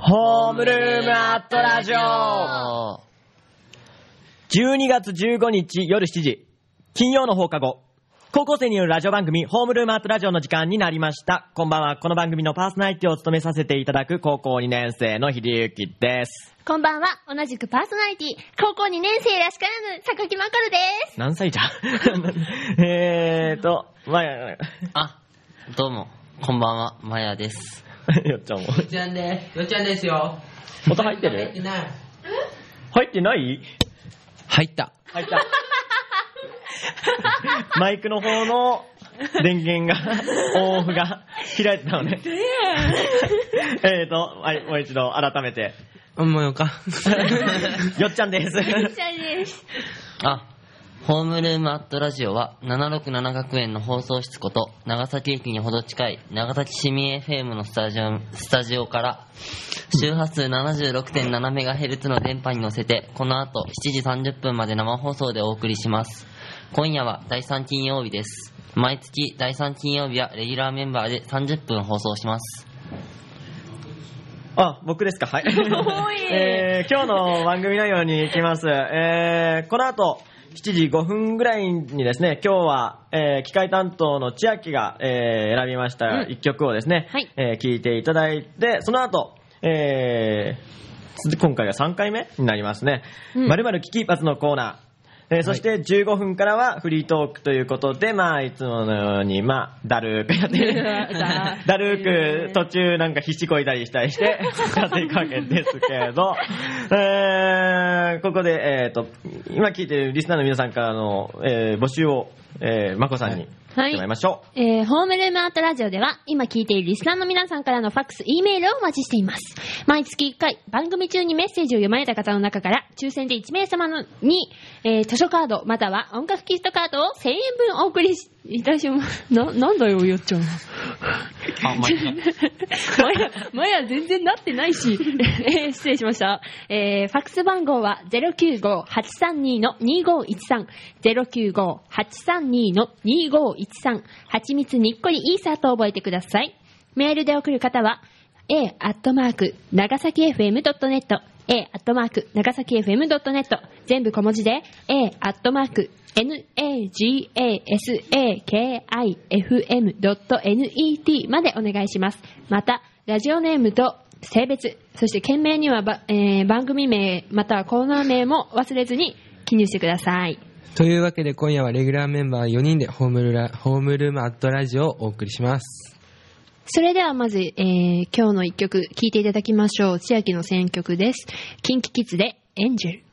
ホームルームアットラジオ12月15日夜7時金曜の放課後、高校生によるラジオ番組ホームルームアットラジオの時間になりました。こんばんは。この番組のパーソナリティを務めさせていただく高校2年生のひりゆきです。 こんばんは。同じくパーソナリティ高校2年生らしからぬ榊まかるです。 何歳じゃまやどうもこんばんは、まやです。 よっちゃんも。 よっちゃんですよ。 音入ってる？ 入ってない。 入ってない？ 入った。 入った。マイクの方の電源がオンオフが開いてたのね。はい、もう一度改めて。 もうよか。 よっちゃんです。 よっちゃんです。 ホームルームアットラジオは767学園の放送室こと長崎駅にほど近い長崎市民 FM のスタジオから周波数 76.7MHz の電波に乗せてこの後7時30分まで生放送でお送りします。今夜は第3金曜日です。毎月第3金曜日はレギュラーメンバーで30分放送します。 僕ですか。はい。今日の番組内容に行きます。この後7時5分ぐらいにですね、今日は、機械担当の千秋が、選びました一曲をですね、聴いていただいて、その後、今回が3回目になりますね。〇〇聞き一発のコーナー。そして15分からはフリートークということで、いつものように、だるーくやってる。だるーく途中なんか必死こいたりしたりして、やっていくわけですけど、ここで、今聞いているリスナーの皆さんからの、募集を、まこさんにしてもらいましょう。 ホームルームアートラジオでは今聞いているリスナーの皆さんからのファックス、E メールをお待ちしています。毎月1回番組中にメッセージを読まれた方の中から抽選で1名様に、図書カードまたは音楽ギフトカードを1000円分お送りいたします。なんだよよっちゃん。まや全然なってないし。失礼しました。ファックス番号は 095-832-2513 095-832-2513 はちみつにっこりイーサーと覚えてください。メールで送る方は a@nagasakifm.net a@nagasakifm.net 全部小文字で a@nagasakifm.net までお願いします。またラジオネームと性別、そして件名には番組名またはコーナー名も忘れずに記入してください。 というわけで今夜はレギュラーメンバー4人でホームルームアットラジオをお送りします。 それではまず、今日の一曲聴いていただきましょう。千秋の選曲です。キンキキッズでエンジェル。